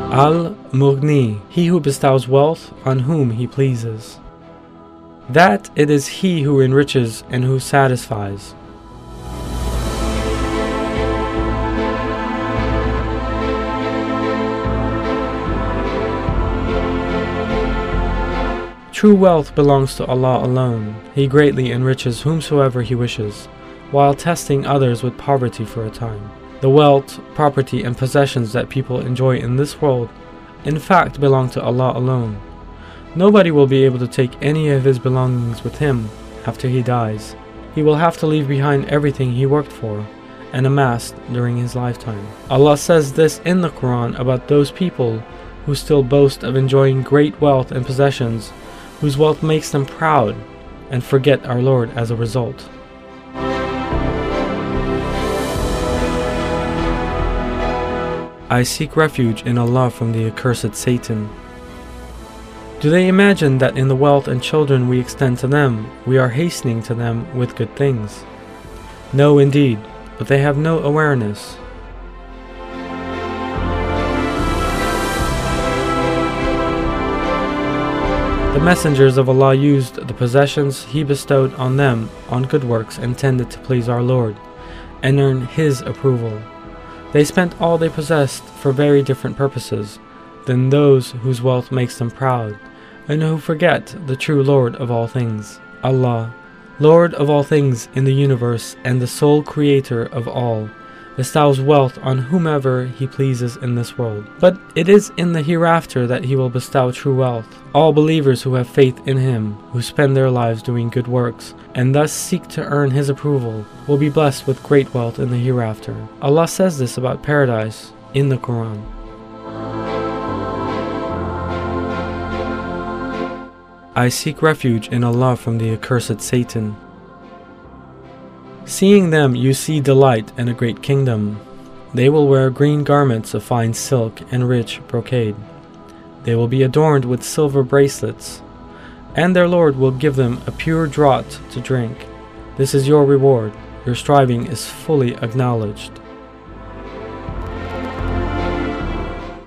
Al-Mughni, he who bestows wealth on whom he pleases. That it is he who enriches and who satisfies. True wealth belongs to Allah alone. He greatly enriches whomsoever He wishes, while testing others with poverty for a time. The wealth, property, and possessions that people enjoy in this world, in fact, belong to Allah alone. Nobody will be able to take any of his belongings with him after he dies. He will have to leave behind everything he worked for and amassed during his lifetime. Allah says this in the Quran about those people who still boast of enjoying great wealth and possessions, whose wealth makes them proud, and forget our Lord as a result. I seek refuge in Allah from the accursed Satan. Do they imagine that in the wealth and children we extend to them, we are hastening to them with good things? No, indeed, but they have no awareness. The messengers of Allah used the possessions He bestowed on them on good works intended to please our Lord and earn His approval. They spent all they possessed for very different purposes than those whose wealth makes them proud and who forget the true Lord of all things. Allah, Lord of all things in the universe and the sole creator of all, bestows wealth on whomever He pleases in this world. But it is in the hereafter that He will bestow true wealth. All believers who have faith in Him, who spend their lives doing good works, and thus seek to earn His approval, will be blessed with great wealth in the hereafter. Allah says this about paradise in the Quran. I seek refuge in Allah from the accursed Satan. Seeing them, you see delight and a great kingdom. They will wear green garments of fine silk and rich brocade. They will be adorned with silver bracelets, and their Lord will give them a pure draught to drink. This is your reward. Your striving is fully acknowledged.